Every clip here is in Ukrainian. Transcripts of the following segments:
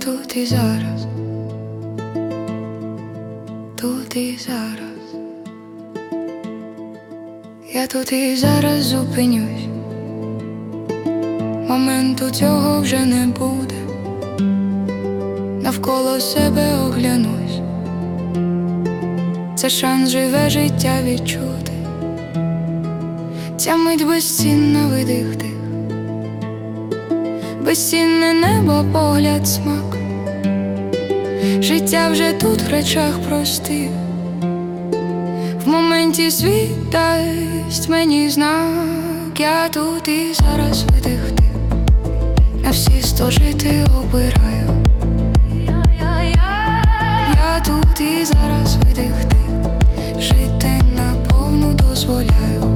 тут і зараз, тут і зараз. Я тут і зараз зупинюсь, моменту цього вже не буде. Навколо себе оглянусь, це шанс живе життя відчути. Ця мить безцінна, видих-дих, безцінне небо, погляд, смак. Життя вже тут в речах простих, в моменті світ дасть мені знак. Я тут і зараз, видих-дих, на всі 100 жити обираю. Я тут і зараз, видих-дих, жити наповну дозволяю.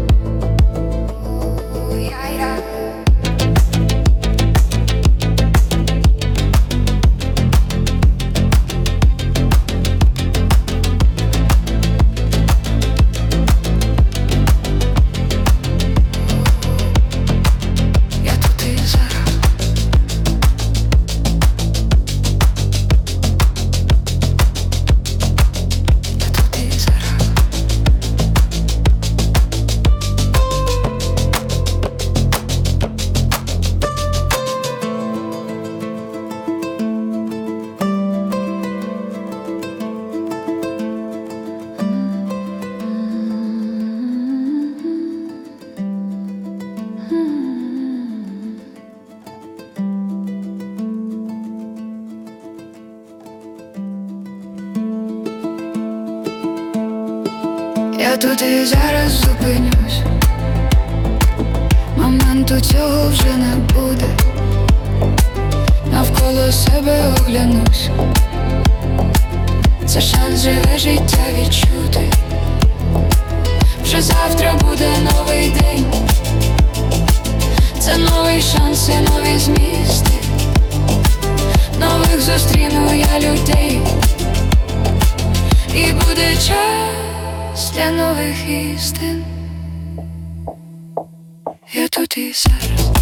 Я тут і зараз зупинюсь, моменту цього вже не буде. Навколо себе оглянусь, це шанс живе життя відчути. Вже завтра буде новий день, це новий шанс і нові змісти. Нових зустріну я людей, і буде час для нових істин. Я тут і зараз.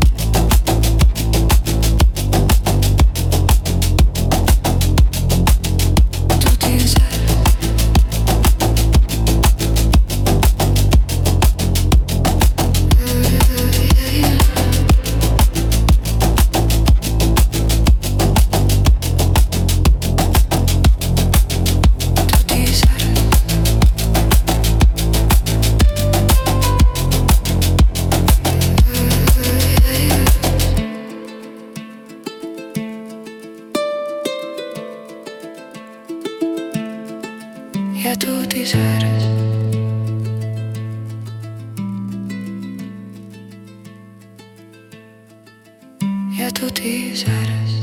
Тут і зараз. Я тут і зараз. Я тут і зараз.